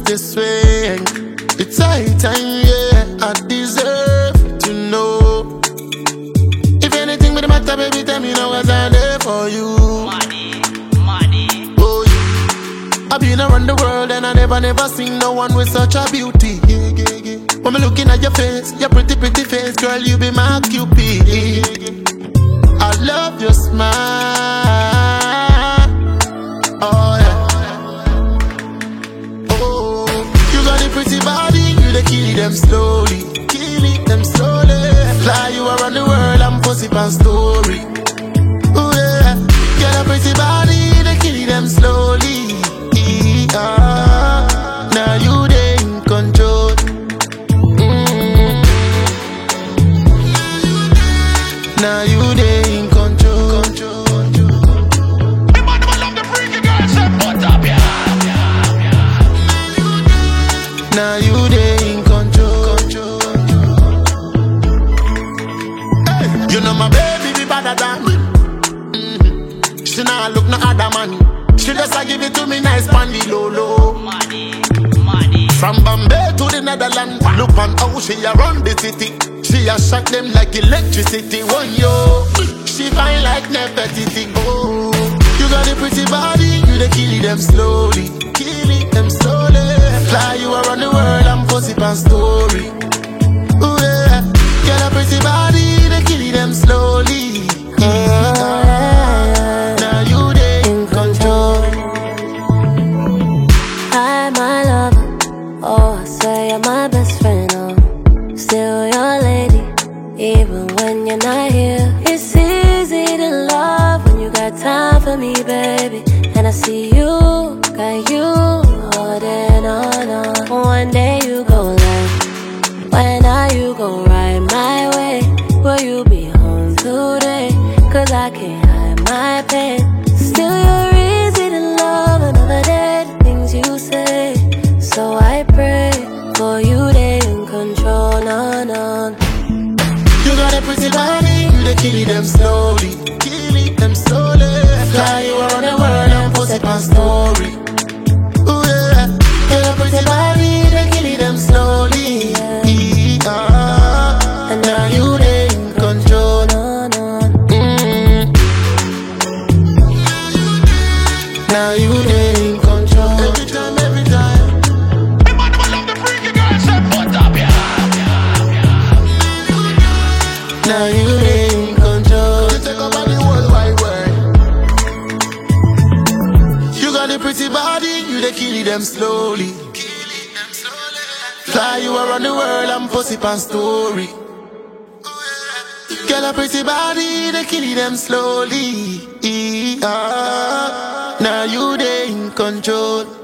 this way. It's high time, yeah, I deserve to know. If anything with the matter, baby, tell me now, 'cause I'm there for you. Money. Oh, yeah. I've been around the world and I never seen no one with such a beauty. When me looking at your face, your pretty face, girl, you be my cupid. I love your smile. Oh yeah. Oh, you got a pretty body, you the kill them slowly, Fly you around the world, I'm pussy pan story. Oh yeah, get a pretty body, you the kill them slowly. Now you they in control. Now you they in control. Now you they in control. Hey, you know my baby be better than me. She nah look no other man. She just a give it to me nice pandy low. Money. From Bombay to the Netherlands, look on how she a run the city. She a shock them like electricity. One yo, she fine like Nefertiti. Oh, you got a pretty body, you the kill them slowly. Fly you around the world, I'm pussy pan story. Oh yeah, get a pretty body, you the kill them slowly. Now you they in control. Hi, my lover. Oh, I swear you're my best friend. Oh, still your lady, even when you're not here. It's easy to love when you got time for me, baby. And I see you, got you holding on. One day you go left, when are you gon' ride my way? Will you be home today? 'Cause I can't hide my pain. Still you're easy to love, another day the things you say. So I pray for you, they in control, no. You got a pretty body, you the kill them slowly. Fly you around the world and pussy pan story. Ooh yeah, get a pretty body, they kill them slowly. And now you they in control. Now you they in control. Every time. Now you they in control. You take over the whole wide world. You got a pretty body, you they kill them slowly. Fly you around the world, I'm pussy pan story. Get a pretty body, they kill them slowly. Now you they in control.